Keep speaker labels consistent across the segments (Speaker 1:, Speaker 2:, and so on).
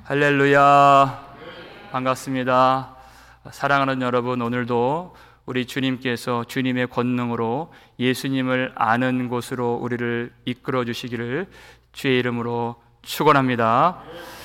Speaker 1: 할렐루야. 반갑습니다. 사랑하는 여러분, 오늘도 우리 주님께서 주님의 권능으로 예수님을 아는 곳으로 우리를 이끌어 주시기를 주의 이름으로 축원합니다.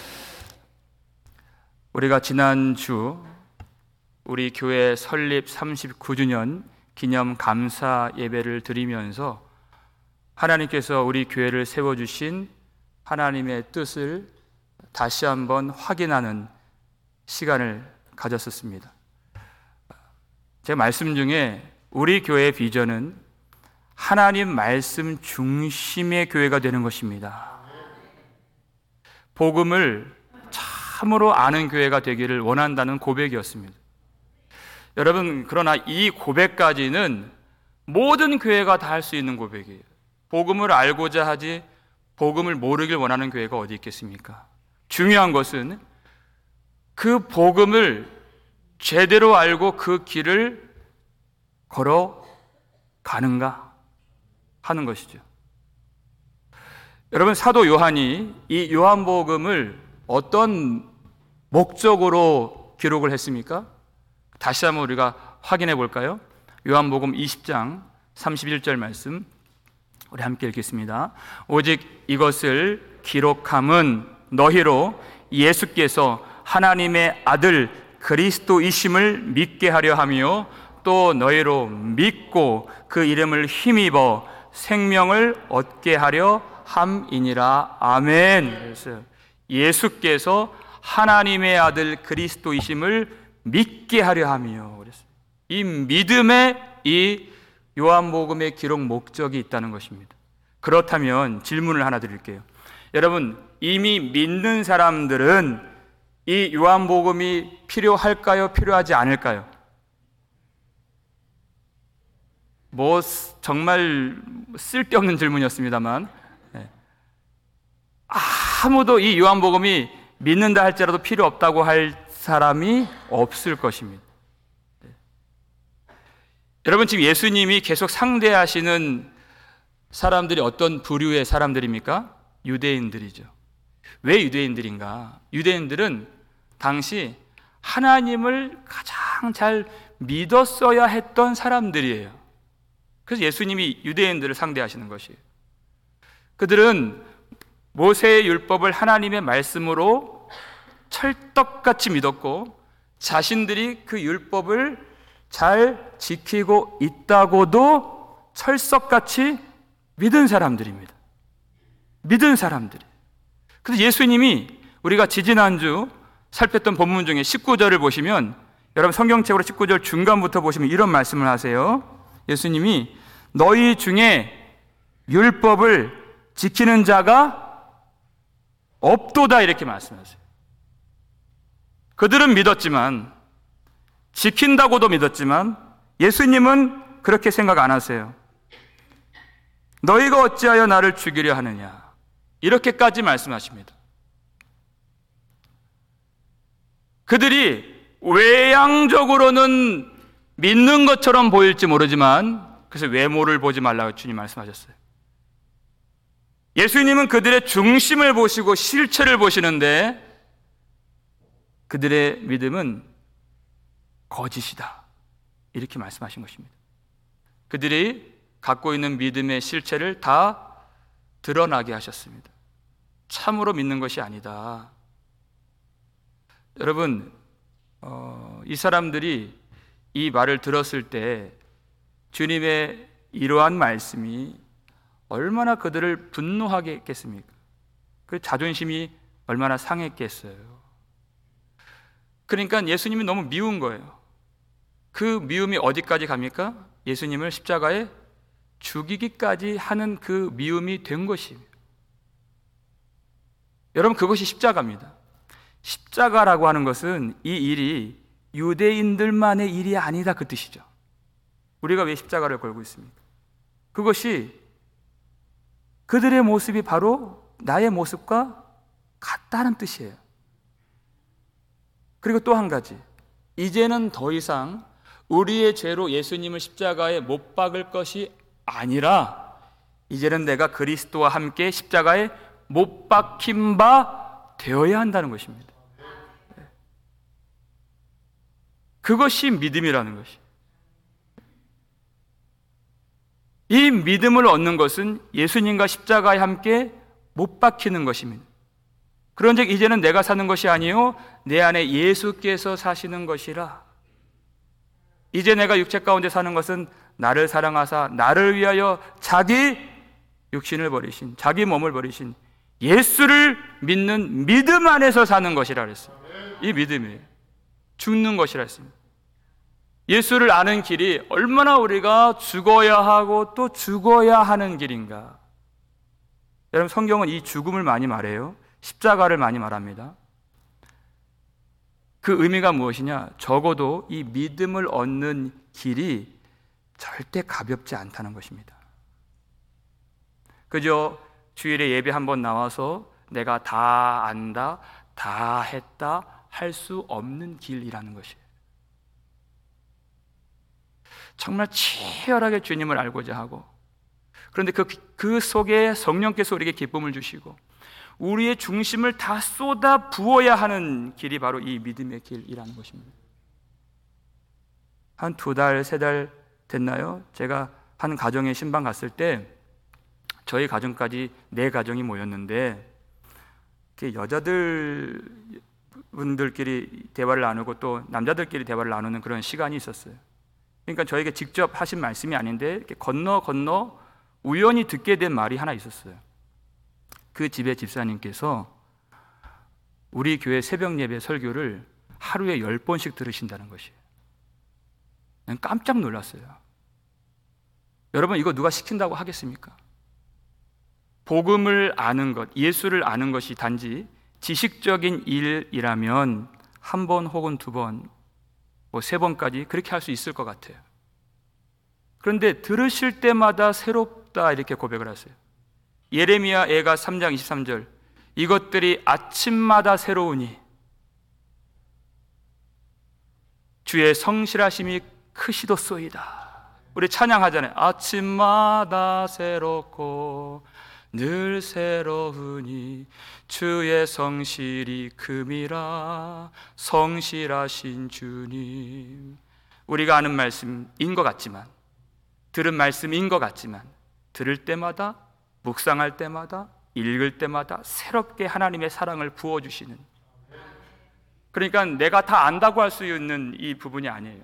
Speaker 1: 우리가 지난주 우리 교회 설립 39주년 기념 감사 예배를 드리면서 하나님께서 우리 교회를 세워주신 하나님의 뜻을 다시 한번 확인하는 시간을 가졌었습니다. 제 말씀 중에 우리 교회의 비전은 하나님 말씀 중심의 교회가 되는 것입니다. 복음을 참으로 아는 교회가 되기를 원한다는 고백이었습니다. 여러분, 그러나 이 고백까지는 모든 교회가 다 할 수 있는 고백이에요. 복음을 알고자 하지 복음을 모르길 원하는 교회가 어디 있겠습니까? 중요한 것은 그 복음을 제대로 알고 그 길을 걸어가는가 하는 것이죠. 여러분, 사도 요한이 이 요한복음을 어떤 목적으로 기록을 했습니까? 다시 한번 우리가 확인해 볼까요? 요한복음 20장 31절 말씀 우리 함께 읽겠습니다. 오직 이것을 기록함은 너희로 예수께서 하나님의 아들 그리스도이심을 믿게 하려 하며 또 너희로 믿고 그 이름을 힘입어 생명을 얻게 하려 함이니라. 아멘. 그래서 예수께서 하나님의 아들 그리스도이심을 믿게 하려 하며, 그랬어요. 이 믿음에 이 요한복음의 기록 목적이 있다는 것입니다. 그렇다면 질문을 하나 드릴게요. 여러분, 이미 믿는 사람들은 이 요한복음이 필요할까요? 필요하지 않을까요? 정말 쓸데없는 질문이었습니다만, 아무도 이 요한복음이 믿는다 할지라도 필요 없다고 할 사람이 없을 것입니다. 여러분, 지금 예수님이 계속 상대하시는 사람들이 어떤 부류의 사람들입니까? 유대인들이죠. 왜 유대인들인가? 유대인들은 당시 하나님을 가장 잘 믿었어야 했던 사람들이에요. 그래서 예수님이 유대인들을 상대하시는 것이에요. 그들은 모세의 율법을 하나님의 말씀으로 철떡같이 믿었고 자신들이 그 율법을 잘 지키고 있다고도 철석같이 믿은 사람들입니다. 믿은 사람들이. 그래서 예수님이 우리가 지지난주 살폈던 본문 중에 19절을 보시면, 여러분 성경책으로 19절 중간부터 보시면 이런 말씀을 하세요. 예수님이 너희 중에 율법을 지키는 자가 없도다 이렇게 말씀하세요. 그들은 믿었지만, 지킨다고도 믿었지만 예수님은 그렇게 생각 안 하세요. 너희가 어찌하여 나를 죽이려 하느냐, 이렇게까지 말씀하십니다. 그들이 외향적으로는 믿는 것처럼 보일지 모르지만, 그래서 외모를 보지 말라고 주님 말씀하셨어요. 예수님은 그들의 중심을 보시고 실체를 보시는데 그들의 믿음은 거짓이다 이렇게 말씀하신 것입니다. 그들이 갖고 있는 믿음의 실체를 다 드러나게 하셨습니다. 참으로 믿는 것이 아니다. 여러분, 이 사람들이 이 말을 들었을 때 주님의 이러한 말씀이 얼마나 그들을 분노하게 했겠습니까? 그 자존심이 얼마나 상했겠어요. 그러니까 예수님이 너무 미운 거예요. 그 미움이 어디까지 갑니까? 예수님을 십자가에 죽이기까지 하는 그 미움이 된 것입니다. 여러분, 그것이 십자가입니다. 십자가라고 하는 것은 이 일이 유대인들만의 일이 아니다 그 뜻이죠. 우리가 왜 십자가를 걸고 있습니까? 그것이 그들의 모습이 바로 나의 모습과 같다는 뜻이에요. 그리고 또 한 가지, 이제는 더 이상 우리의 죄로 예수님을 십자가에 못 박을 것이 아니라 이제는 내가 그리스도와 함께 십자가에 못 박힌 바 되어야 한다는 것입니다. 그것이 믿음이라는 것이. 이 믿음을 얻는 것은 예수님과 십자가에 함께 못 박히는 것입니다. 그런즉 이제는 내가 사는 것이 아니요 내 안에 예수께서 사시는 것이라. 이제 내가 육체 가운데 사는 것은 나를 사랑하사 나를 위하여 자기 육신을 버리신, 자기 몸을 버리신 예수를 믿는 믿음 안에서 사는 것이라 그랬어요. 이 믿음이에요. 죽는 것이라 했습니다. 예수를 아는 길이 얼마나 우리가 죽어야 하고 또 죽어야 하는 길인가. 여러분, 성경은 이 죽음을 많이 말해요. 십자가를 많이 말합니다. 그 의미가 무엇이냐? 적어도 이 믿음을 얻는 길이 절대 가볍지 않다는 것입니다. 그저 주일에 예배 한번 나와서 내가 다 안다, 다 했다 할 수 없는 길이라는 것이에요. 정말 치열하게 주님을 알고자 하고, 그런데 그 속에 성령께서 우리에게 기쁨을 주시고 우리의 중심을 다 쏟아 부어야 하는 길이 바로 이 믿음의 길이라는 것입니다. 한 2달, 3달 됐나요? 제가 한 가정에 신방 갔을 때 저희 가정까지 4가정이 모였는데, 여자들 분들끼리 대화를 나누고 또 남자들끼리 대화를 나누는 그런 시간이 있었어요. 그러니까 저에게 직접 하신 말씀이 아닌데 이렇게 건너 우연히 듣게 된 말이 하나 있었어요. 그 집의 집사님께서 우리 교회 새벽 예배 설교를 하루에 10번씩 들으신다는 것이에요. 난 깜짝 놀랐어요. 여러분, 이거 누가 시킨다고 하겠습니까? 복음을 아는 것, 예수를 아는 것이 단지 지식적인 일이라면 1번 혹은 2번, 3번까지 그렇게 할 수 있을 것 같아요. 그런데 들으실 때마다 새롭다 이렇게 고백을 하세요. 예레미야 애가 3장 23절, 이것들이 아침마다 새로우니 주의 성실하심이 크시도소이다. 우리 찬양하잖아요. 아침마다 새롭고 늘 새로우니 주의 성실이 큼이라. 성실하신 주님. 우리가 아는 말씀인 것 같지만, 들은 말씀인 것 같지만, 들을 때마다, 묵상할 때마다, 읽을 때마다 새롭게 하나님의 사랑을 부어주시는, 그러니까 내가 다 안다고 할 수 있는 이 부분이 아니에요.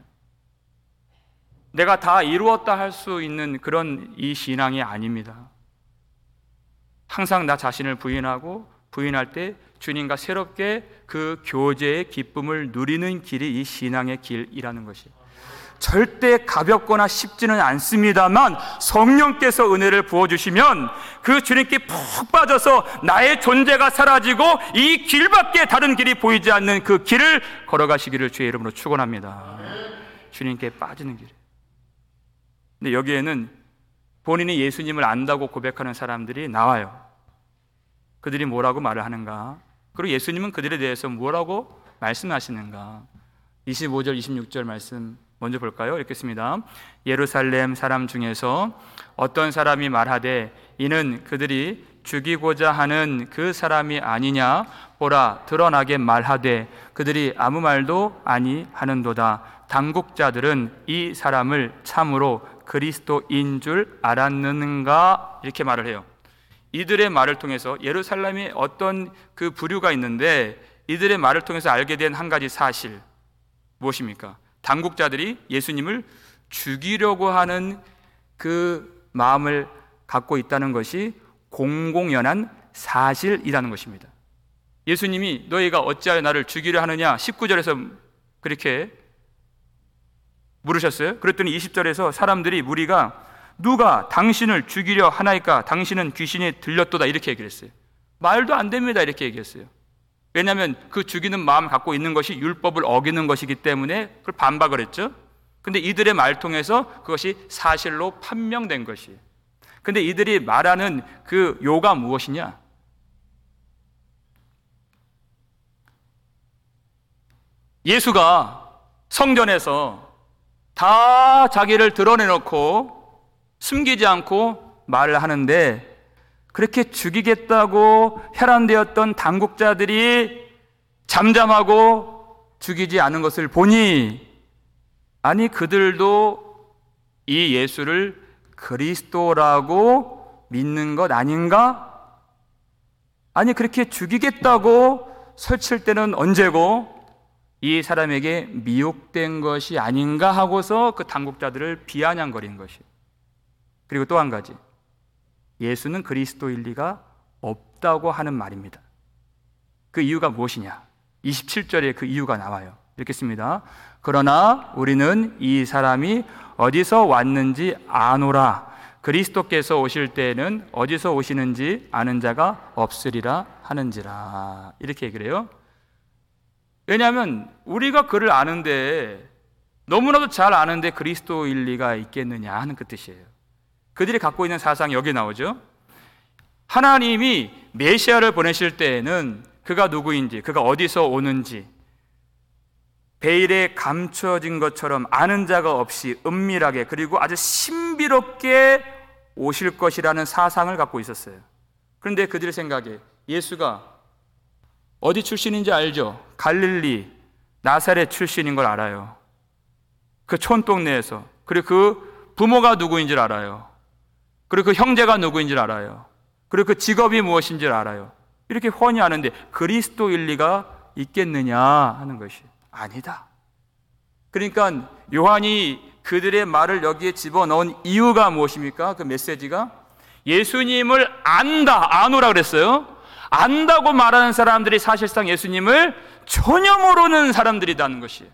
Speaker 1: 내가 다 이루었다 할 수 있는 그런 이 신앙이 아닙니다. 항상 나 자신을 부인할 때 주님과 새롭게 그 교제의 기쁨을 누리는 길이 이 신앙의 길이라는 것이 절대 가볍거나 쉽지는 않습니다만, 성령께서 은혜를 부어주시면 그 주님께 푹 빠져서 나의 존재가 사라지고 이 길밖에 다른 길이 보이지 않는 그 길을 걸어가시기를 주의 이름으로 축원합니다. 주님께 빠지는 길. 근데 여기에는 본인이 예수님을 안다고 고백하는 사람들이 나와요. 그들이 뭐라고 말을 하는가? 그리고 예수님은 그들에 대해서 뭐라고 말씀하시는가? 25절, 26절 말씀 먼저 볼까요? 읽겠습니다. 예루살렘 사람 중에서 어떤 사람이 말하되 이는 그들이 죽이고자 하는 그 사람이 아니냐? 보라, 드러나게 말하되 그들이 아무 말도 아니하는도다. 당국자들은 이 사람을 참으로 그리스도인 줄 알았는가? 이렇게 말을 해요. 이들의 말을 통해서 예루살렘에 어떤 그 부류가 있는데, 이들의 말을 통해서 알게 된 한 가지 사실, 무엇입니까? 당국자들이 예수님을 죽이려고 하는 그 마음을 갖고 있다는 것이 공공연한 사실이라는 것입니다. 예수님이 너희가 어찌하여 나를 죽이려 하느냐 19절에서 그렇게 물으셨어요. 그랬더니 20절에서 사람들이, 무리가 누가 당신을 죽이려 하나이까? 당신은 귀신이 들렸도다 이렇게 얘기를 했어요. 말도 안 됩니다 이렇게 얘기했어요. 왜냐하면 그 죽이는 마음을 갖고 있는 것이 율법을 어기는 것이기 때문에 그걸 반박을 했죠. 근데 이들의 말 통해서 그것이 사실로 판명된 것이에요. 근데 이들이 말하는 그 요가 무엇이냐? 예수가 성전에서 다 자기를 드러내놓고 숨기지 않고 말을 하는데, 그렇게 죽이겠다고 혈안되었던 당국자들이 잠잠하고 죽이지 않은 것을 보니, 아니 그들도 이 예수를 그리스도라고 믿는 것 아닌가? 아니 그렇게 죽이겠다고 설칠 때는 언제고 이 사람에게 미혹된 것이 아닌가 하고서 그 당국자들을 비아냥거리는 것이. 그리고 또 한 가지, 예수는 그리스도일 리가 없다고 하는 말입니다. 그 이유가 무엇이냐? 27절에 그 이유가 나와요. 읽겠습니다. 그러나 우리는 이 사람이 어디서 왔는지 아노라. 그리스도께서 오실 때에는 어디서 오시는지 아는 자가 없으리라 하는지라. 이렇게 얘기를 해요. 왜냐하면 우리가 그를 아는데, 너무나도 잘 아는데 그리스도일 리가 있겠느냐 하는 그 뜻이에요. 그들이 갖고 있는 사상이 여기 나오죠. 하나님이 메시아를 보내실 때에는 그가 누구인지, 그가 어디서 오는지 베일에 감춰진 것처럼 아는 자가 없이 은밀하게, 그리고 아주 신비롭게 오실 것이라는 사상을 갖고 있었어요. 그런데 그들의 생각에 예수가 어디 출신인지 알죠? 갈릴리 나사렛 출신인 걸 알아요. 그 촌동네에서. 그리고 그 부모가 누구인지를 알아요. 그리고 그 형제가 누구인지를 알아요. 그리고 그 직업이 무엇인지를 알아요. 이렇게 훤히 아는데 그리스도일 리가 있겠느냐 하는 것이 아니다. 그러니까 요한이 그들의 말을 여기에 집어넣은 이유가 무엇입니까? 그 메시지가 예수님을 안다, 아노라 그랬어요. 안다고 말하는 사람들이 사실상 예수님을 전혀 모르는 사람들이라는 것이에요.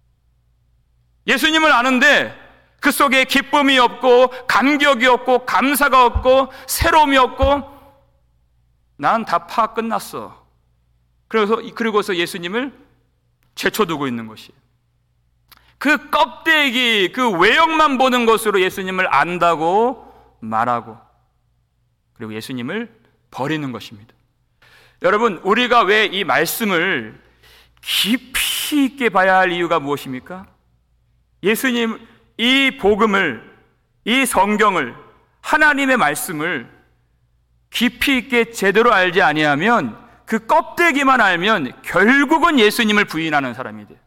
Speaker 1: 예수님을 아는데 그 속에 기쁨이 없고 감격이 없고 감사가 없고 새로움이 없고 난 다 파악 끝났어. 그러고서 예수님을 제쳐두고 있는 것이에요. 그 껍데기, 그 외형만 보는 것으로 예수님을 안다고 말하고, 그리고 예수님을 버리는 것입니다. 여러분, 우리가 왜 이 말씀을 깊이 있게 봐야 할 이유가 무엇입니까? 예수님, 이 복음을, 이 성경을, 하나님의 말씀을 깊이 있게 제대로 알지 아니하면, 그 껍데기만 알면 결국은 예수님을 부인하는 사람이 돼요.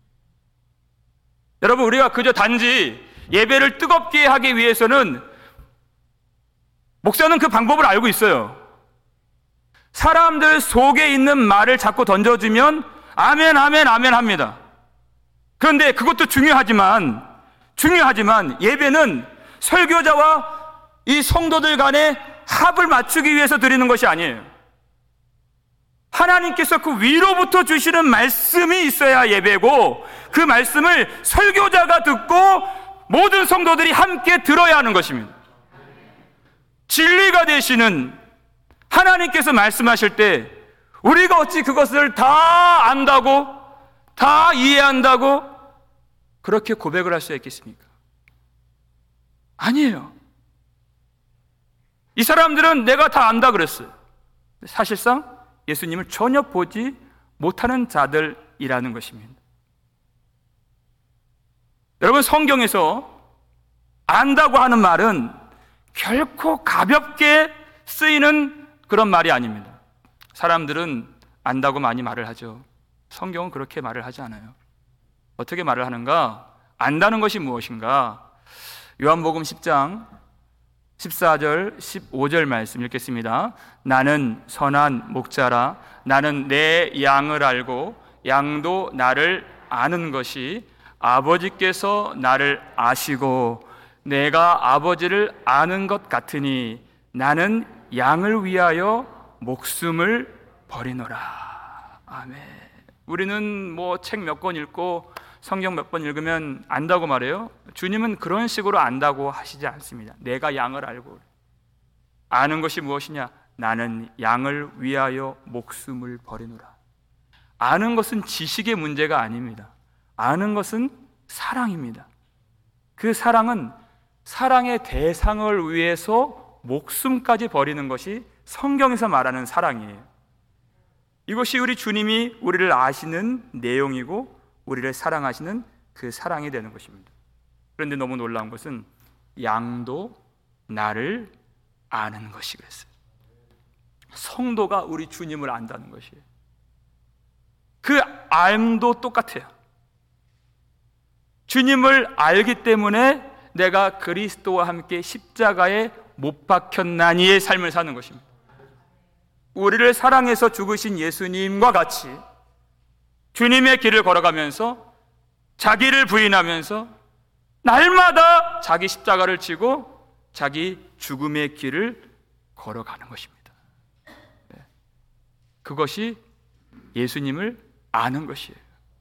Speaker 1: 여러분, 우리가 그저 단지 예배를 뜨겁게 하기 위해서는, 목사는 그 방법을 알고 있어요. 사람들 속에 있는 말을 자꾸 던져주면 아멘, 아멘, 아멘 합니다. 그런데 그것도 중요하지만 예배는 설교자와 이 성도들 간의 합을 맞추기 위해서 드리는 것이 아니에요. 하나님께서 그 위로부터 주시는 말씀이 있어야 예배고, 그 말씀을 설교자가 듣고 모든 성도들이 함께 들어야 하는 것입니다. 진리가 되시는 하나님께서 말씀하실 때 우리가 어찌 그것을 다 안다고, 다 이해한다고 그렇게 고백을 할 수 있겠습니까? 아니에요. 이 사람들은 내가 다 안다 그랬어요. 사실상 예수님을 전혀 보지 못하는 자들이라는 것입니다. 여러분, 성경에서 안다고 하는 말은 결코 가볍게 쓰이는 그런 말이 아닙니다. 사람들은 안다고 많이 말을 하죠. 성경은 그렇게 말을 하지 않아요. 어떻게 말을 하는가? 안다는 것이 무엇인가? 요한복음 10장 14절 15절 말씀 읽겠습니다. 나는 선한 목자라. 나는 내 양을 알고 양도 나를 아는 것이 아버지께서 나를 아시고 내가 아버지를 아는 것 같으니 나는 양을 위하여 목숨을 버리노라. 아멘. 우리는 뭐 책 몇 권 읽고 성경 몇 번 읽으면 안다고 말해요. 주님은 그런 식으로 안다고 하시지 않습니다. 내가 양을 알고. 아는 것이 무엇이냐? 나는 양을 위하여 목숨을 버리노라. 아는 것은 지식의 문제가 아닙니다. 아는 것은 사랑입니다. 그 사랑은 사랑의 대상을 위해서 목숨까지 버리는 것이 성경에서 말하는 사랑이에요. 이것이 우리 주님이 우리를 아시는 내용이고 우리를 사랑하시는 그 사랑이 되는 것입니다. 그런데 너무 놀라운 것은 양도 나를 아는 것이 그랬어요. 성도가 우리 주님을 안다는 것이에요. 그 알도 똑같아요. 주님을 알기 때문에 내가 그리스도와 함께 십자가에 못 박혔나니의 삶을 사는 것입니다. 우리를 사랑해서 죽으신 예수님과 같이 주님의 길을 걸어가면서 자기를 부인하면서 날마다 자기 십자가를 지고 자기 죽음의 길을 걸어가는 것입니다. 그것이 예수님을 아는 것이에요.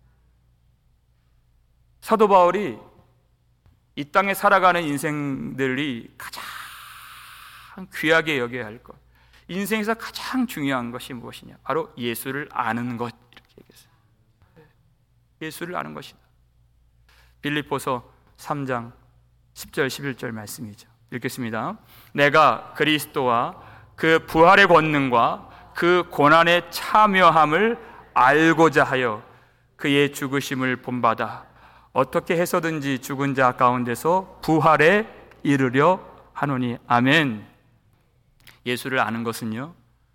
Speaker 1: 사도 바울이 이 땅에 살아가는 인생들이 가장 귀하게 여겨야 할 것, 인생에서 가장 중요한 것이 무엇이냐? 바로 예수를 아는 것, 이렇게 얘기했어요. 예수를 아는 것이다. 빌립보서 3장 10절 11절 말씀이죠. 읽겠습니다. 내가 그리스도와 그 부활의 권능과 그 고난의 참여함을 알고자 하여 그의 죽으심을 본받아 어떻게 해서든지 죽은 자 가운데서 부활에 이르려 하노니. 아멘. 예수를 아는 것은요,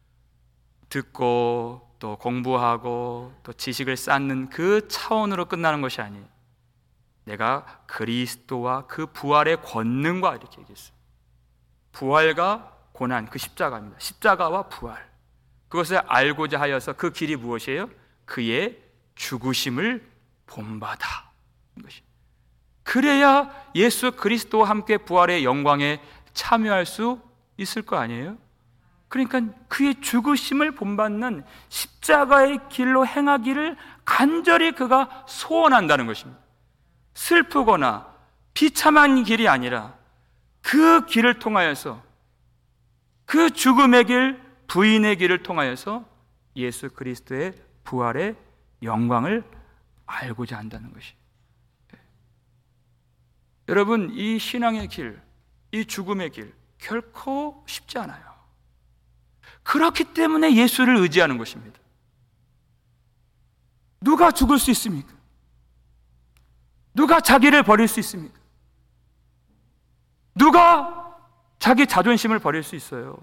Speaker 1: 듣고 또 공부하고 또 지식을 쌓는 그 차원으로 끝나는 것이 아니에요. 내가 그리스도와 그 부활의 권능과, 이렇게 얘기했어요. 부활과 고난, 그 십자가입니다. 십자가와 부활, 그것을 알고자 하여서 그 길이 무엇이에요? 그의 죽으심을 본받아 것이. 그래야 예수 그리스도와 함께 부활의 영광에 참여할 수 있을 거 아니에요? 그러니까 그의 죽으심을 본받는 십자가의 길로 행하기를 간절히 그가 소원한다는 것입니다. 슬프거나 비참한 길이 아니라 그 길을 통하여서, 그 죽음의 길, 부인의 길을 통하여서 예수 그리스도의 부활의 영광을 알고자 한다는 것이. 여러분, 이 신앙의 길, 이 죽음의 길 결코 쉽지 않아요. 그렇기 때문에 예수를 의지하는 것입니다. 누가 죽을 수 있습니까? 누가 자기를 버릴 수 있습니까? 누가 자기 자존심을 버릴 수 있어요?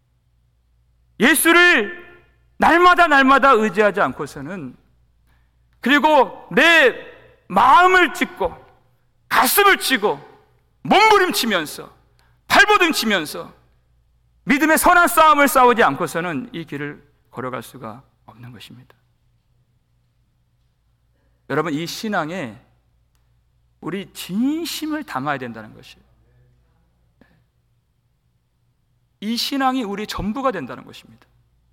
Speaker 1: 예수를 날마다 의지하지 않고서는, 그리고 내 마음을 찢고 가슴을 치고 몸부림치면서 발버둥치면서 믿음의 선한 싸움을 싸우지 않고서는 이 길을 걸어갈 수가 없는 것입니다. 여러분, 이 신앙에 우리 진심을 담아야 된다는 것이에요. 이 신앙이 우리 전부가 된다는 것입니다.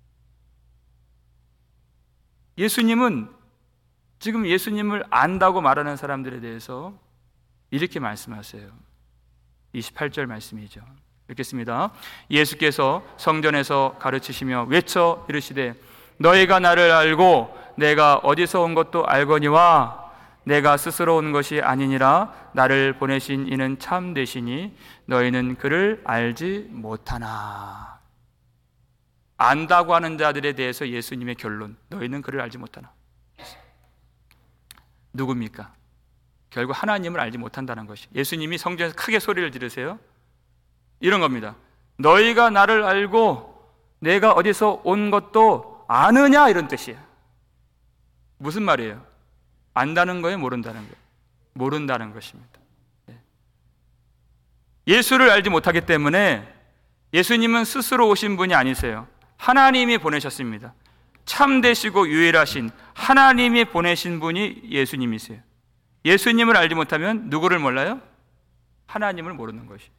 Speaker 1: 예수님은, 지금 예수님을 안다고 말하는 사람들에 대해서 이렇게 말씀하세요. 28절 말씀이죠. 읽겠습니다. 예수께서 성전에서 가르치시며 외쳐 이르시되 너희가 나를 알고 내가 어디서 온 것도 알거니와 내가 스스로 온 것이 아니니라. 나를 보내신 이는 참되시니 너희는 그를 알지 못하나. 안다고 하는 자들에 대해서 예수님의 결론, 너희는 그를 알지 못하나. 누굽니까? 결국 하나님을 알지 못한다는 것이. 예수님이 성전에서 크게 소리를 지르세요. 이런 겁니다. 너희가 나를 알고 내가 어디서 온 것도 아느냐, 이런 뜻이에요. 무슨 말이에요? 안다는 거예요? 모른다는 거예요? 모른다는 것입니다. 예수를 알지 못하기 때문에 예수님은 스스로 오신 분이 아니세요. 하나님이 보내셨습니다. 참되시고 유일하신 하나님이 보내신 분이 예수님이세요. 예수님을 알지 못하면 누구를 몰라요? 하나님을 모르는 것이.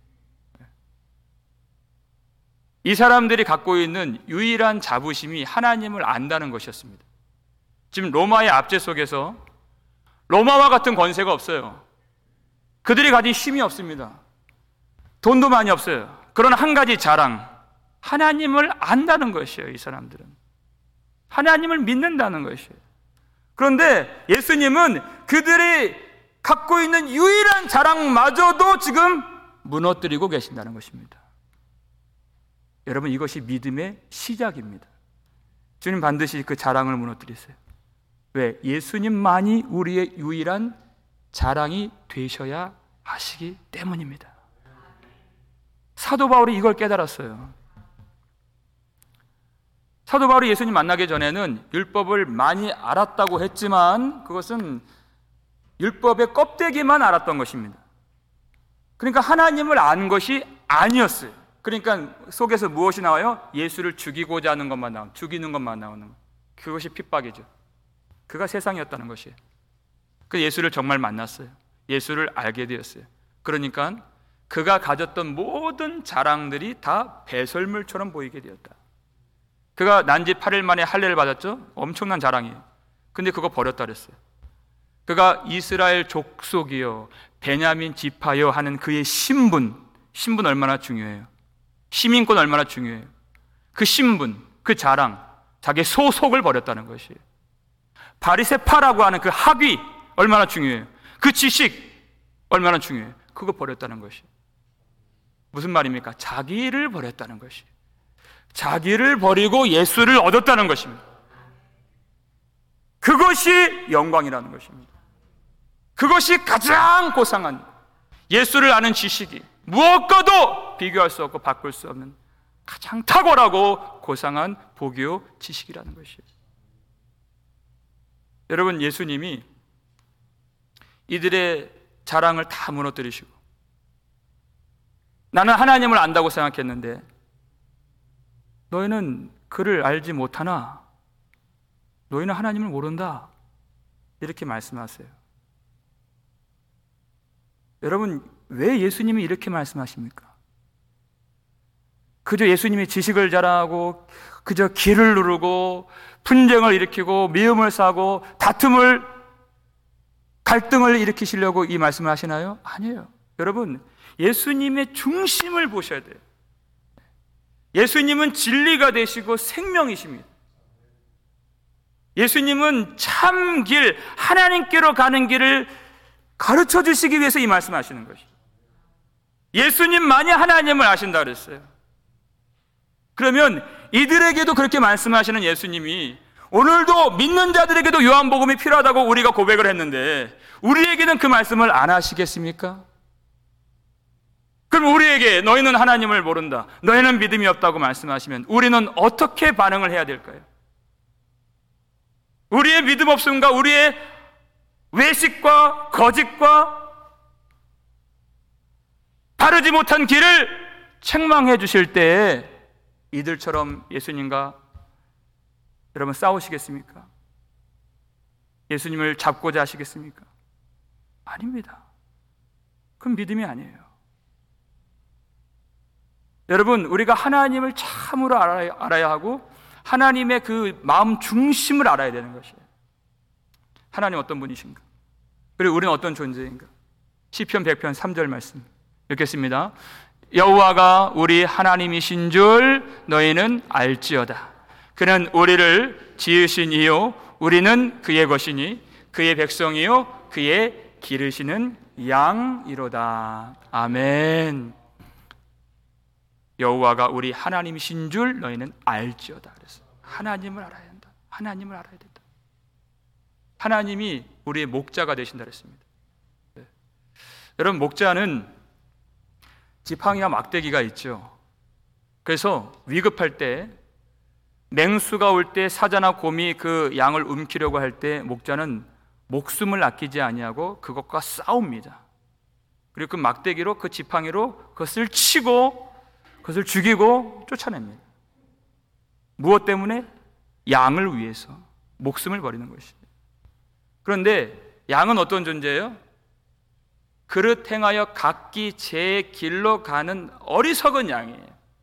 Speaker 1: 이 사람들이 갖고 있는 유일한 자부심이 하나님을 안다는 것이었습니다. 지금 로마의 압제 속에서 로마와 같은 권세가 없어요. 그들이 가진 힘이 없습니다. 돈도 많이 없어요. 그러나 한 가지 자랑, 하나님을 안다는 것이에요. 이 사람들은 하나님을 믿는다는 것이에요. 그런데 예수님은 그들이 갖고 있는 유일한 자랑마저도 지금 무너뜨리고 계신다는 것입니다. 여러분, 이것이 믿음의 시작입니다. 주님 반드시 그 자랑을 무너뜨리세요. 왜? 예수님만이 우리의 유일한 자랑이 되셔야 하시기 때문입니다. 사도 바울이 이걸 깨달았어요. 사도 바울이 예수님 만나기 전에는 율법을 많이 알았다고 했지만 그것은 율법의 껍데기만 알았던 것입니다. 그러니까 하나님을 안 것이 아니었어요. 그러니까 속에서 무엇이 나와요? 예수를 죽이고자 하는 것만 나오는, 죽이는 것만 나오는 것. 그것이 핍박이죠. 그가 세상이었다는 것이에요. 그 예수를 정말 만났어요. 예수를 알게 되었어요. 그러니까 그가 가졌던 모든 자랑들이 다 배설물처럼 보이게 되었다. 그가 난지 8일 만에 할례를 받았죠? 엄청난 자랑이에요. 근데 그거 버렸다 그랬어요. 그가 이스라엘 족속이요 베냐민 지파요 하는 그의 신분 얼마나 중요해요. 시민권 얼마나 중요해요. 그 신분, 그 자랑, 자기의 소속을 버렸다는 것이에요. 바리새파라고 하는 그 학위 얼마나 중요해요. 그 지식 얼마나 중요해요. 그거 버렸다는 것이에요. 무슨 말입니까? 자기를 버렸다는 것이에요. 자기를 버리고 예수를 얻었다는 것입니다. 그것이 영광이라는 것입니다. 그것이 가장 고상한, 예수를 아는 지식이 무엇과도 비교할 수 없고 바꿀 수 없는 가장 탁월하고 고상한 복이요 지식이라는 것이에요. 여러분, 예수님이 이들의 자랑을 다 무너뜨리시고, 나는 하나님을 안다고 생각했는데 너희는 그를 알지 못하나 너희는 하나님을 모른다, 이렇게 말씀하세요. 여러분, 왜 예수님이 이렇게 말씀하십니까? 그저 예수님이 지식을 자랑하고 그저 기를 누르고 분쟁을 일으키고 미움을 사고 갈등을 일으키시려고 이 말씀을 하시나요? 아니에요. 여러분, 예수님의 중심을 보셔야 돼요. 예수님은 진리가 되시고 생명이십니다. 예수님은 참 길, 하나님께로 가는 길을 가르쳐 주시기 위해서 이 말씀을 하시는 것이죠. 예수님만이 하나님을 아신다 그랬어요. 그러면 이들에게도 그렇게 말씀하시는 예수님이 오늘도 믿는 자들에게도 요한복음이 필요하다고 우리가 고백을 했는데 우리에게는 그 말씀을 안 하시겠습니까? 그럼 우리에게 너희는 하나님을 모른다, 너희는 믿음이 없다고 말씀하시면 우리는 어떻게 반응을 해야 될까요? 우리의 믿음 없음과 우리의 외식과 거짓과 바르지 못한 길을 책망해 주실 때에 이들처럼 예수님과 여러분 싸우시겠습니까? 예수님을 잡고자 하시겠습니까? 아닙니다. 그건 믿음이 아니에요. 여러분, 우리가 하나님을 참으로 알아야 하고 하나님의 그 마음 중심을 알아야 되는 것이에요. 하나님 어떤 분이신가? 그리고 우리는 어떤 존재인가? 시편 100편 3절 말씀 읽겠습니다. 여호와가 우리 하나님이신 줄 너희는 알지어다. 그는 우리를 지으신 이요 우리는 그의 것이니 그의 백성이요 그의 기르시는 양이로다. 아멘. 여호와가 우리 하나님이신 줄 너희는 알지어다. 그래서 하나님을 알아야 한다. 하나님을 알아야 된다. 하나님이 우리의 목자가 되신다 그랬습니다. 네. 여러분, 목자는 지팡이와 막대기가 있죠. 그래서 위급할 때, 맹수가 올 때 사자나 곰이 그 양을 움키려고 할 때 목자는 목숨을 아끼지 아니하고 그것과 싸웁니다. 그리고 그 막대기로, 그 지팡이로 그것을 치고 그것을 죽이고 쫓아냅니다. 무엇 때문에? 양을 위해서 목숨을 버리는 것입니다. 그런데 양은 어떤 존재예요? 그릇 행하여 각기 제 길로 가는 어리석은 양이에요.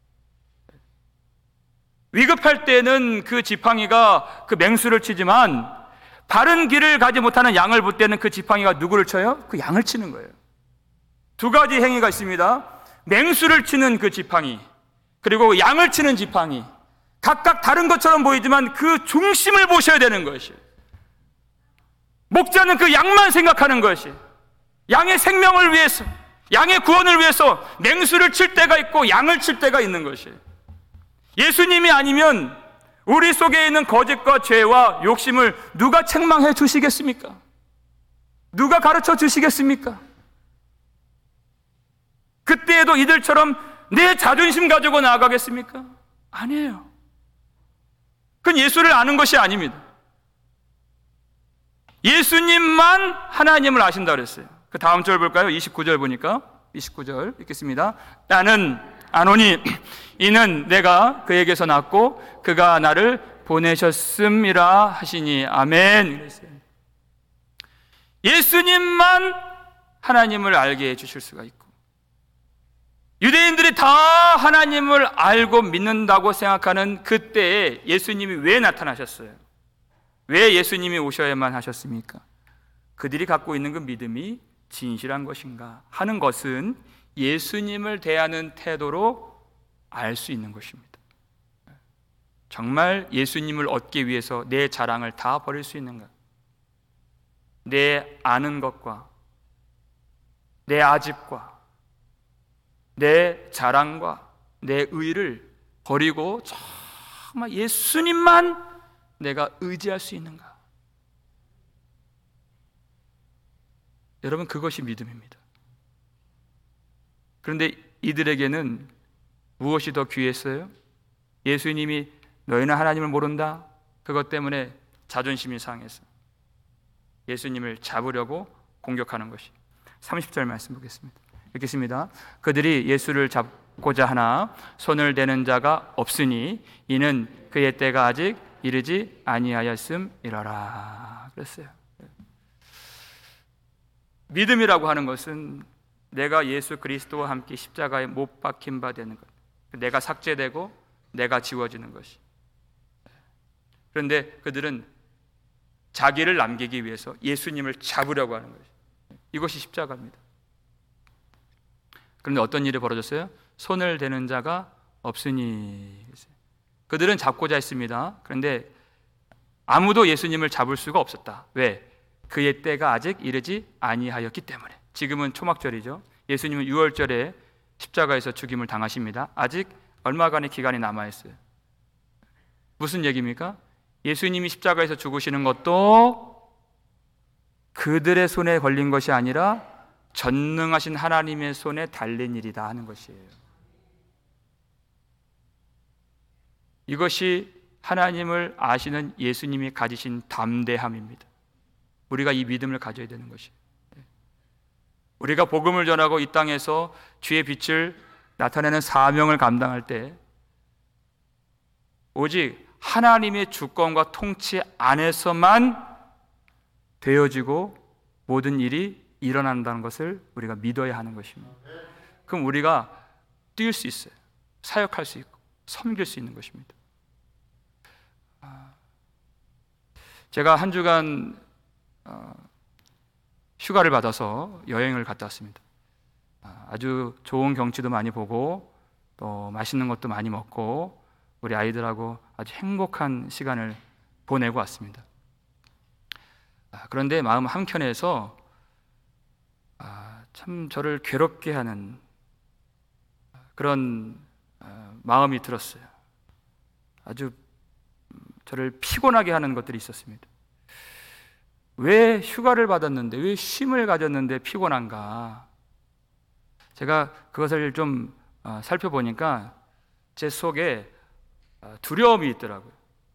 Speaker 1: 위급할 때는 그 지팡이가 그 맹수를 치지만 바른 길을 가지 못하는 양을 볼 때는 그 지팡이가 누구를 쳐요? 그 양을 치는 거예요. 두 가지 행위가 있습니다. 맹수를 치는 그 지팡이, 그리고 양을 치는 지팡이, 각각 다른 것처럼 보이지만 그 중심을 보셔야 되는 것이에요. 목자는 그 양만 생각하는 것이, 양의 생명을 위해서, 양의 구원을 위해서 맹수를 칠 때가 있고 양을 칠 때가 있는 것이에요. 예수님이 아니면 우리 속에 있는 거짓과 죄와 욕심을 누가 책망해 주시겠습니까? 누가 가르쳐 주시겠습니까? 그때에도 이들처럼 내 자존심 가지고 나아가겠습니까? 아니에요. 그건 예수를 아는 것이 아닙니다. 예수님만 하나님을 아신다 그랬어요. 그 다음 절 볼까요? 29절 보니까 29절 읽겠습니다. 나는 아노니 이는 내가 그에게서 났고 그가 나를 보내셨음이라 하시니 아멘. 그랬어요. 예수님만 하나님을 알게 해주실 수가 있고, 유대인들이 다 하나님을 알고 믿는다고 생각하는 그때에 예수님이 왜 나타나셨어요? 왜 예수님이 오셔야만 하셨습니까? 그들이 갖고 있는 그 믿음이 진실한 것인가 하는 것은 예수님을 대하는 태도로 알 수 있는 것입니다. 정말 예수님을 얻기 위해서 내 자랑을 다 버릴 수 있는가? 내 아는 것과 내 아집과 내 자랑과 내 의를 버리고 정말 예수님만 내가 의지할 수 있는가? 여러분, 그것이 믿음입니다. 그런데 이들에게는 무엇이 더 귀했어요? 예수님이 너희는 하나님을 모른다, 그것 때문에 자존심이 상해서 예수님을 잡으려고 공격하는 것이. 30절 말씀 보겠습니다. 읽겠습니다. 그들이 예수를 잡고자 하나 손을 대는 자가 없으니 이는 그의 때가 아직 이르지 아니하였음이라라 그랬어요. 믿음이라고 하는 것은 내가 예수 그리스도와 함께 십자가에 못 박힌 바 되는 것, 내가 삭제되고 내가 지워지는 것이. 그런데 그들은 자기를 남기기 위해서 예수님을 잡으려고 하는 것이. 이것이 십자가입니다. 그런데 어떤 일이 벌어졌어요? 손을 대는 자가 없으니. 그들은 잡고자 했습니다. 그런데 아무도 예수님을 잡을 수가 없었다. 왜? 그의 때가 아직 이르지 아니하였기 때문에. 지금은 초막절이죠. 예수님은 6월절에 십자가에서 죽임을 당하십니다. 아직 얼마간의 기간이 남아있어요. 무슨 얘기입니까? 예수님이 십자가에서 죽으시는 것도 그들의 손에 걸린 것이 아니라 전능하신 하나님의 손에 달린 일이다 하는 것이에요. 이것이 하나님을 아시는 예수님이 가지신 담대함입니다. 우리가 이 믿음을 가져야 되는 것이에요. 우리가 복음을 전하고 이 땅에서 주의 빛을 나타내는 사명을 감당할 때 오직 하나님의 주권과 통치 안에서만 되어지고 모든 일이 일어난다는 것을 우리가 믿어야 하는 것입니다. 그럼 우리가 뛸 수 있어요. 사역할 수 있고 섬길 수 있는 것입니다. 제가 한 주간 휴가를 받아서 여행을 갔다 왔습니다. 아주 좋은 경치도 많이 보고 또 맛있는 것도 많이 먹고 우리 아이들하고 아주 행복한 시간을 보내고 왔습니다. 그런데 마음 한켠에서 참 저를 괴롭게 하는 그런 마음이 들었어요. 아주 저를 피곤하게 하는 것들이 있었습니다. 왜 휴가를 받았는데, 왜 쉼을 가졌는데 피곤한가? 제가 그것을 좀 살펴보니까 제 속에 두려움이 있더라고요.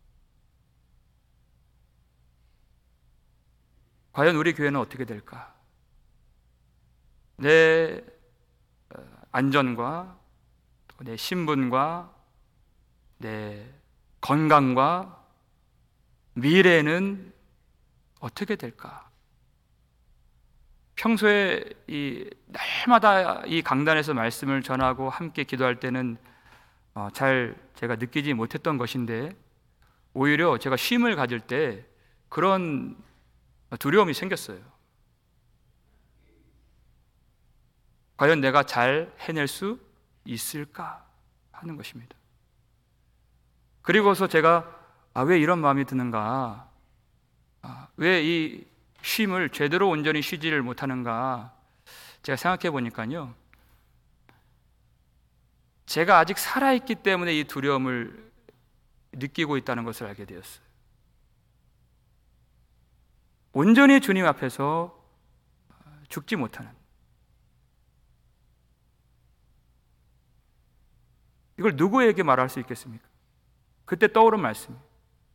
Speaker 1: 과연 우리 교회는 어떻게 될까? 내 안전과 내 신분과 내 건강과 미래는 어떻게 될까? 평소에 날마다 이 강단에서 말씀을 전하고 함께 기도할 때는 잘 제가 느끼지 못했던 것인데 오히려 제가 쉼을 가질 때 그런 두려움이 생겼어요. 과연 내가 잘 해낼 수 있을까 하는 것입니다. 그리고서 제가 왜 이런 마음이 드는가? 왜 이 쉼을 제대로 온전히 쉬지를 못하는가? 제가 생각해 보니까요, 제가 아직 살아있기 때문에 이 두려움을 느끼고 있다는 것을 알게 되었어요. 온전히 주님 앞에서 죽지 못하는, 이걸 누구에게 말할 수 있겠습니까? 그때 떠오른 말씀,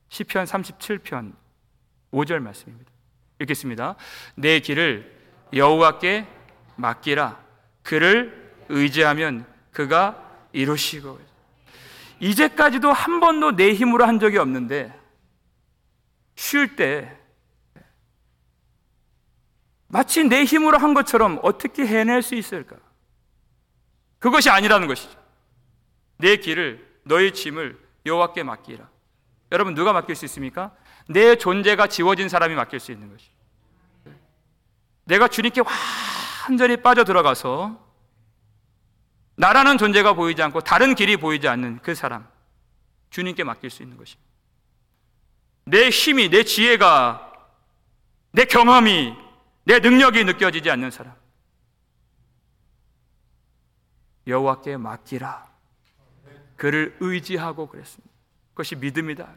Speaker 1: 시편 37편 5절 말씀입니다. 읽겠습니다. 내 길을 여호와께 맡기라. 그를 의지하면 그가 이루시고. 이제까지도 한 번도 내 힘으로 한 적이 없는데 쉴 때 마치 내 힘으로 한 것처럼 어떻게 해낼 수 있을까? 그것이 아니라는 것이죠. 내 길을, 너의 짐을 여호와께 맡기라. 여러분, 누가 맡길 수 있습니까? 내 존재가 지워진 사람이 맡길 수 있는 것이죠. 내가 주님께 완전히 빠져들어가서 나라는 존재가 보이지 않고 다른 길이 보이지 않는 그 사람, 주님께 맡길 수 있는 것입니다. 내 힘이, 내 지혜가, 내 경험이, 내 능력이 느껴지지 않는 사람, 여호와께 맡기라. 그를 의지하고 그랬습니다. 그것이 믿음이다.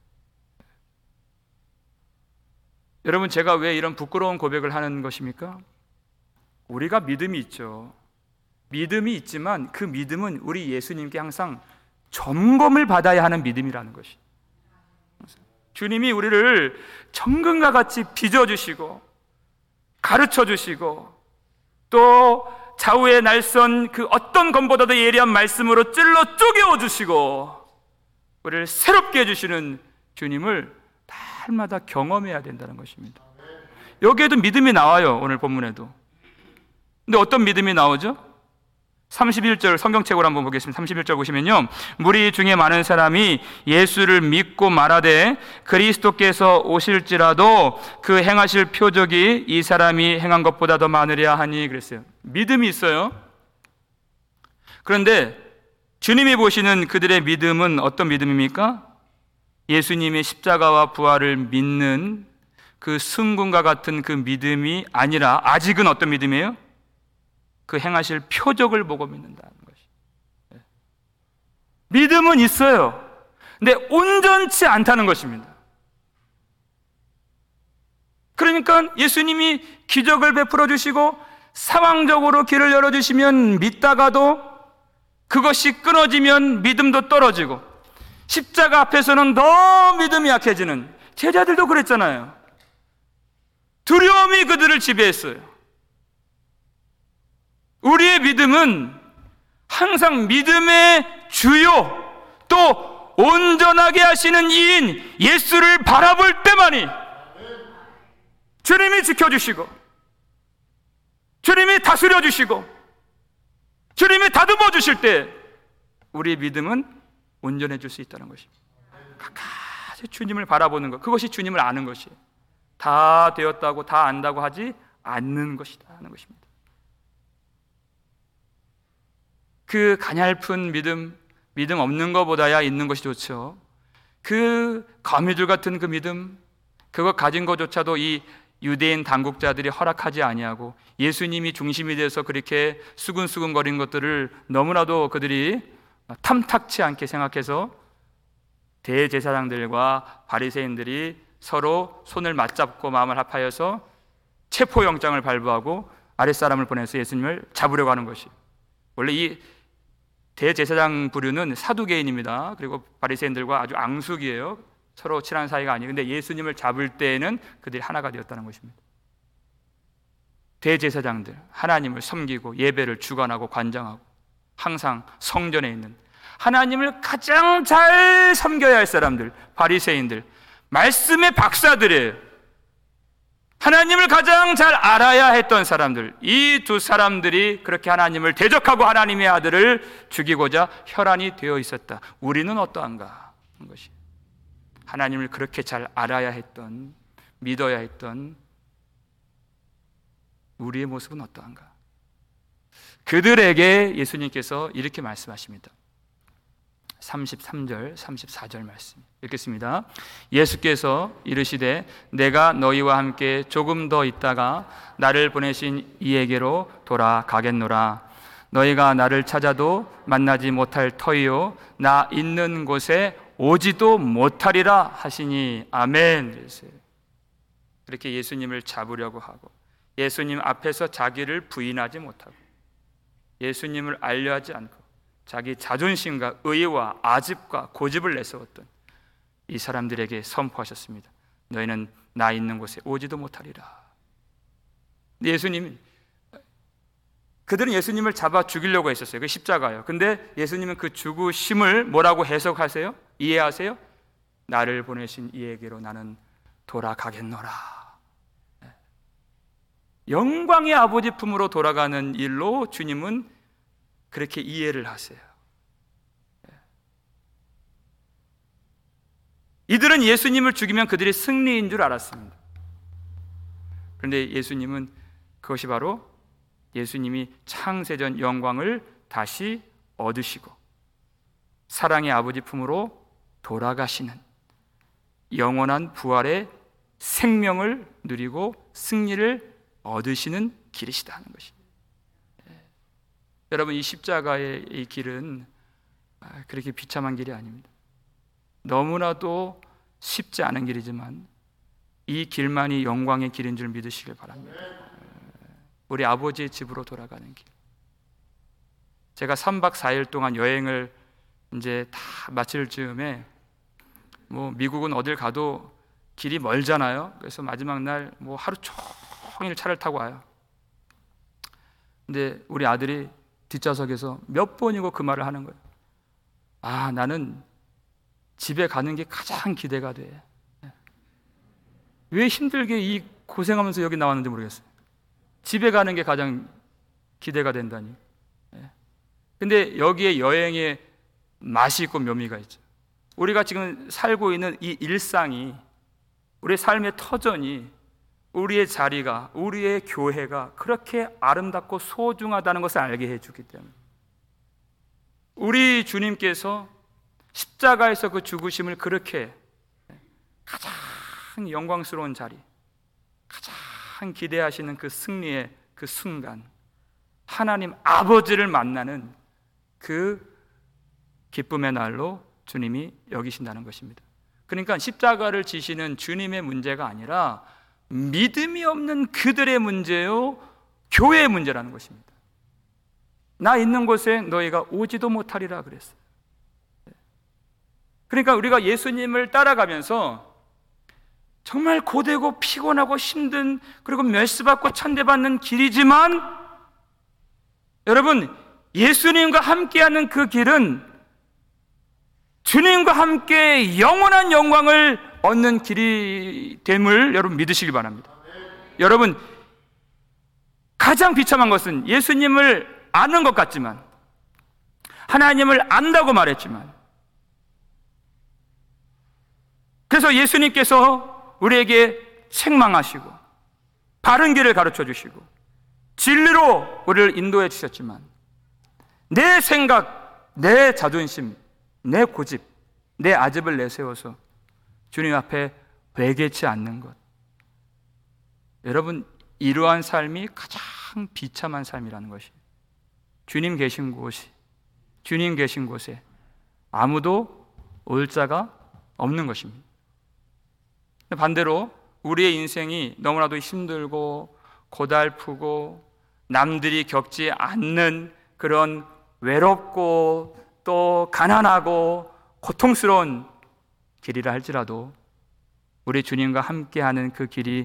Speaker 1: 여러분, 제가 왜 이런 부끄러운 고백을 하는 것입니까? 우리가 믿음이 있죠. 믿음이 있지만 그 믿음은 우리 예수님께 항상 점검을 받아야 하는 믿음이라는 것이. 주님이 우리를 정금과 같이 빚어주시고 가르쳐주시고 또 좌우의 날선 그 어떤 검보다도 예리한 말씀으로 찔러 쪼개어주시고 우리를 새롭게 해주시는 주님을 날마다 경험해야 된다는 것입니다. 여기에도 믿음이 나와요. 오늘 본문에도. 근데 어떤 믿음이 나오죠? 31절 성경책으로 한번 보겠습니다. 31절 보시면요, 무리 중에 많은 사람이 예수를 믿고 말하되 그리스도께서 오실지라도 그 행하실 표적이 이 사람이 행한 것보다 더 많으랴 하니 그랬어요. 믿음이 있어요. 그런데 주님이 보시는 그들의 믿음은 어떤 믿음입니까? 예수님의 십자가와 부활을 믿는 그 승군과 같은 그 믿음이 아니라 아직은 어떤 믿음이에요? 그 행하실 표적을 보고 믿는다는 것이. 믿음은 있어요. 근데 온전치 않다는 것입니다. 그러니까 예수님이 기적을 베풀어 주시고 상황적으로 길을 열어주시면 믿다가도 그것이 끊어지면 믿음도 떨어지고 십자가 앞에서는 더 믿음이 약해지는 제자들도 그랬잖아요. 두려움이 그들을 지배했어요. 우리의 믿음은 항상 믿음의 주요 또 온전하게 하시는 이인 예수를 바라볼 때만이 주님이 지켜주시고 주님이 다스려 주시고 주님이 다듬어 주실 때 우리의 믿음은 온전해질 수 있다는 것입니다. 가까이 주님을 바라보는 것, 그것이 주님을 아는 것이에요. 다 되었다고 다 안다고 하지 않는 것이다 하는 것입니다. 그 가냘픈 믿음 없는 것보다야 있는 것이 좋죠. 그 거미줄 같은 그 믿음, 그거 가진 것조차도 이 유대인 당국자들이 허락하지 아니하고 예수님이 중심이 돼서 그렇게 수근수근거린 것들을 너무나도 그들이 탐탁치 않게 생각해서 대제사장들과 바리새인들이 서로 손을 맞잡고 마음을 합하여서 체포영장을 발부하고 아랫사람을 보내서 예수님을 잡으려고 하는 것이. 원래 이 대제사장 부류는 사두개인입니다. 그리고 바리새인들과 아주 앙숙이에요. 서로 친한 사이가 아니에요. 근데 예수님을 잡을 때에는 그들이 하나가 되었다는 것입니다. 대제사장들, 하나님을 섬기고 예배를 주관하고 관장하고 항상 성전에 있는 하나님을 가장 잘 섬겨야 할 사람들, 바리새인들, 말씀의 박사들이에요. 하나님을 가장 잘 알아야 했던 사람들, 이 두 사람들이 그렇게 하나님을 대적하고 하나님의 아들을 죽이고자 혈안이 되어 있었다. 우리는 어떠한가 하는 것이. 하나님을 그렇게 잘 알아야 했던, 믿어야 했던 우리의 모습은 어떠한가? 그들에게 예수님께서 이렇게 말씀하십니다. 33절, 34절 말씀 읽겠습니다. 예수께서 이르시되 내가 너희와 함께 조금 더 있다가 나를 보내신 이에게로 돌아가겠노라. 너희가 나를 찾아도 만나지 못할 터이요 나 있는 곳에 오지도 못하리라 하시니 아멘. 그렇게 예수님을 잡으려고 하고 예수님 앞에서 자기를 부인하지 못하고 예수님을 알려하지 않고 자기 자존심과 의와 아집과 고집을 내세웠던 이 사람들에게 선포하셨습니다. 너희는 나 있는 곳에 오지도 못하리라. 근데 그들은 예수님을 잡아 죽이려고 했었어요. 그 십자가요. 근데 예수님은 그 죽으심을 뭐라고 해석하세요? 이해하세요? 나를 보내신 이에게로 나는 돌아가겠노라. 영광의 아버지 품으로 돌아가는 일로 주님은 그렇게 이해를 하세요. 이들은 예수님을 죽이면 그들이 승리인 줄 알았습니다. 그런데 예수님은 그것이 바로 예수님이 창세전 영광을 다시 얻으시고 사랑의 아버지 품으로 돌아가시는 영원한 부활의 생명을 누리고 승리를 얻으시는 길이시다 하는 것입니다. 여러분, 이 십자가의 이 길은 그렇게 비참한 길이 아닙니다. 너무나도 쉽지 않은 길이지만 이 길만이 영광의 길인 줄 믿으시길 바랍니다. 우리 아버지의 집으로 돌아가는 길. 제가 3박 4일 동안 여행을 이제 다 마칠 즈음에 미국은 어딜 가도 길이 멀잖아요. 그래서 마지막 날 하루 종일 차를 타고 와요. 근데 우리 아들이 뒷좌석에서 몇 번이고 그 말을 하는 거예요. 나는 집에 가는 게 가장 기대가 돼. 왜 힘들게 이 고생하면서 여기 나왔는지 모르겠어요. 집에 가는 게 가장 기대가 된다니. 근데 여기에 여행의 맛이 있고 묘미가 있죠. 우리가 지금 살고 있는 이 일상이, 우리의 삶의 터전이, 우리의 자리가, 우리의 교회가 그렇게 아름답고 소중하다는 것을 알게 해주기 때문에 우리 주님께서 십자가에서 그 죽으심을 그렇게 가장 영광스러운 자리, 가장 기대하시는 그 승리의 그 순간, 하나님 아버지를 만나는 그 기쁨의 날로 주님이 여기신다는 것입니다. 그러니까 십자가를 지시는 주님의 문제가 아니라 믿음이 없는 그들의 문제요, 교회의 문제라는 것입니다. 나 있는 곳에 너희가 오지도 못하리라 그랬어요. 그러니까 우리가 예수님을 따라가면서 정말 고되고 피곤하고 힘든, 그리고 멸시받고 천대받는 길이지만 여러분, 예수님과 함께하는 그 길은 주님과 함께 영원한 영광을 얻는 길이 됨을 여러분 믿으시기 바랍니다. 여러분, 가장 비참한 것은 예수님을 아는 것 같지만, 하나님을 안다고 말했지만, 그래서 예수님께서 우리에게 책망하시고 바른 길을 가르쳐 주시고 진리로 우리를 인도해 주셨지만, 내 생각, 내 자존심, 내 고집, 내 아집을 내세워서 주님 앞에 회개치 않는 것, 여러분, 이러한 삶이 가장 비참한 삶이라는 것이, 주님 계신 곳에 아무도 올 자가 없는 것입니다. 반대로 우리의 인생이 너무나도 힘들고 고달프고 남들이 겪지 않는 그런 외롭고 또 가난하고 고통스러운 길이라 할지라도 우리 주님과 함께하는 그 길이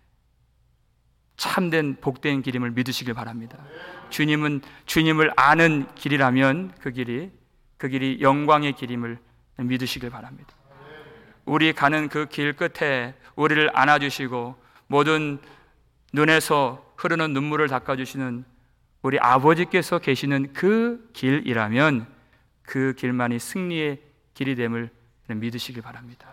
Speaker 1: 참된 복된 길임을 믿으시길 바랍니다. 주님을 아는 길이라면 그 길이 영광의 길임을 믿으시길 바랍니다. 우리 가는 그 길 끝에 우리를 안아주시고 모든 눈에서 흐르는 눈물을 닦아주시는 우리 아버지께서 계시는 그 길이라면 그 길만이 승리의 길이 됨을 믿으시길 바랍니다.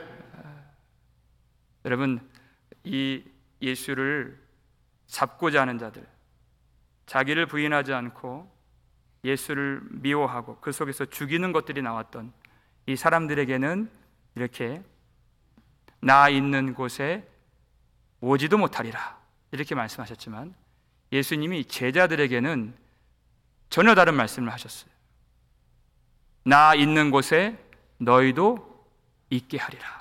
Speaker 1: 여러분, 이 예수를 잡고자 하는 자들, 자기를 부인하지 않고 예수를 미워하고 그 속에서 죽이는 것들이 나왔던 이 사람들에게는 이렇게 나 있는 곳에 오지도 못하리라 이렇게 말씀하셨지만, 예수님이 제자들에게는 전혀 다른 말씀을 하셨어요. 나 있는 곳에 너희도 있게 하리라.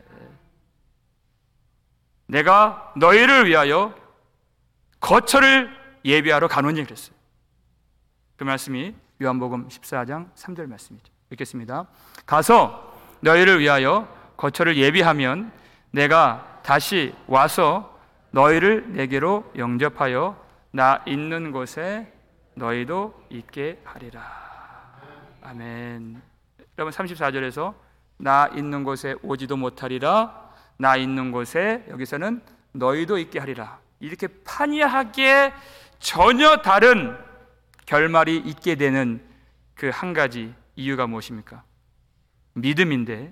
Speaker 1: 내가 너희를 위하여 거처를 예비하러 가노니 그랬어요. 그 말씀이 요한복음 14장 3절 말씀이죠. 읽겠습니다. 가서 너희를 위하여 거처를 예비하면 내가 다시 와서 너희를 내게로 영접하여 나 있는 곳에 너희도 있게 하리라. 아멘. 여러분 34절에서 나 있는 곳에 오지도 못하리라, 나 있는 곳에, 여기서는 너희도 있게 하리라, 이렇게 판이하게 전혀 다른 결말이 있게 되는 그 한 가지 이유가 무엇입니까? 믿음인데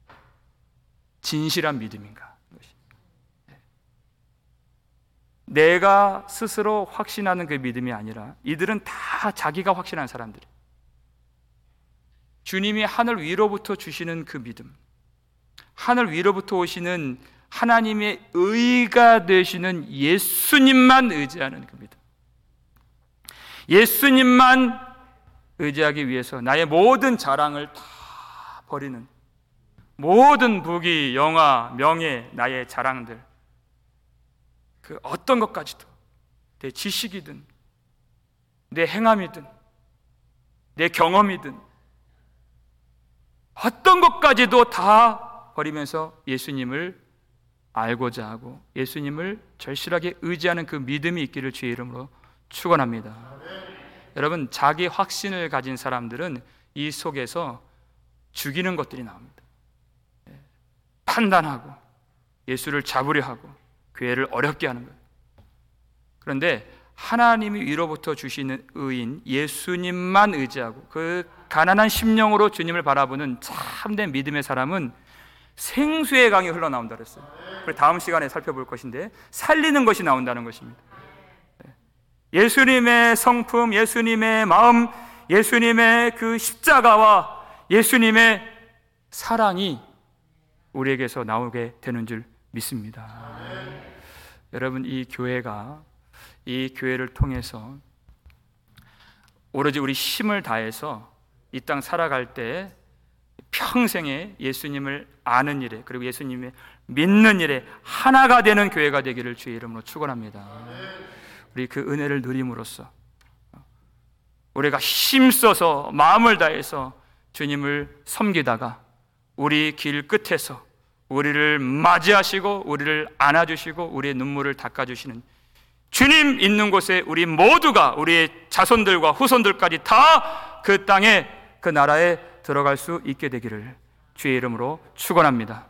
Speaker 1: 진실한 믿음인가? 내가 스스로 확신하는 그 믿음이 아니라 이들은 다 자기가 확신한 사람들이에요. 주님이 하늘 위로부터 주시는 그 믿음, 하늘 위로부터 오시는 하나님의 의가 되시는 예수님만 의지하는 그 믿음, 예수님만 의지하기 위해서 나의 모든 자랑을 다 버리는, 모든 부귀, 영화, 명예, 나의 자랑들, 그 어떤 것까지도, 내 지식이든 내 행함이든 내 경험이든 어떤 것까지도 다 버리면서 예수님을 알고자 하고 예수님을 절실하게 의지하는 그 믿음이 있기를 주의 이름으로 축원합니다. 여러분, 자기 확신을 가진 사람들은 이 속에서 죽이는 것들이 나옵니다. 판단하고 예수를 잡으려 하고 교회를 어렵게 하는 거예요. 그런데 하나님이 위로부터 주시는 의인 예수님만 의지하고 그 가난한 심령으로 주님을 바라보는 참된 믿음의 사람은 생수의 강이 흘러나온다 그랬어요. 그리고 다음 시간에 살펴볼 것인데 살리는 것이 나온다는 것입니다. 예수님의 성품, 예수님의 마음, 예수님의 그 십자가와 예수님의 사랑이 우리에게서 나오게 되는 줄 믿습니다. 여러분, 이 교회를 통해서 오로지 우리 힘을 다해서 이 땅 살아갈 때 평생에 예수님을 아는 일에, 그리고 예수님을 믿는 일에 하나가 되는 교회가 되기를 주의 이름으로 축원합니다. 우리 그 은혜를 누림으로써 우리가 힘써서 마음을 다해서 주님을 섬기다가 우리 길 끝에서 우리를 맞이하시고 우리를 안아주시고 우리의 눈물을 닦아주시는 주님 있는 곳에 우리 모두가, 우리의 자손들과 후손들까지 다 그 땅에, 그 나라에 들어갈 수 있게 되기를 주의 이름으로 축원합니다.